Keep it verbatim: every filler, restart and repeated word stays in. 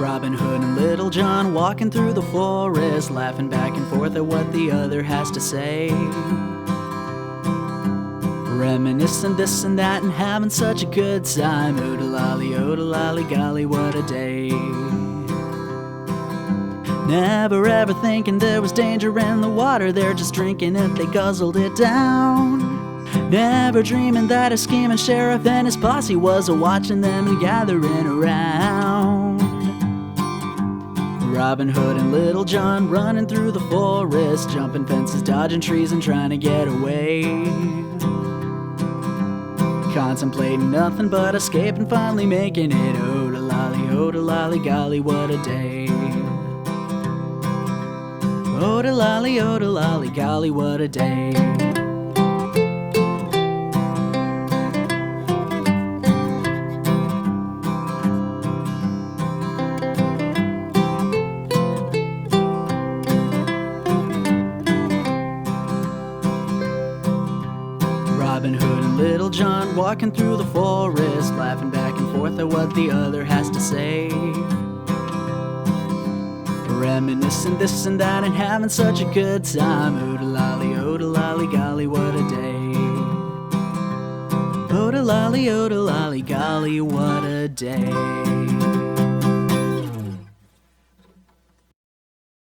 Robin Hood and Little John walking through the forest, laughing back and forth at what the other has to say. Reminiscing this and that and having such a good time. Oodalolly, oodalolly, golly, what a day. Never ever thinking there was danger in the water. They're just drinking it, they guzzled it down. Never dreaming that a scheming sheriff and his posse was a-watching them and gathering around. Robin Hood and Little John running through the forest, jumping fences, dodging trees and trying to get away. Contemplating nothing but escape and finally making it. Oodalolly, oodalolly, golly, what a day. Oodalolly, oodalolly, golly, what a day. Robin Hood and Little John walking through the forest, laughing back and forth at what the other has to say. Reminiscing this and that and having such a good time. Oodalolly, oodalolly, golly, what a day. Oodalolly, oodalolly, golly, what a day.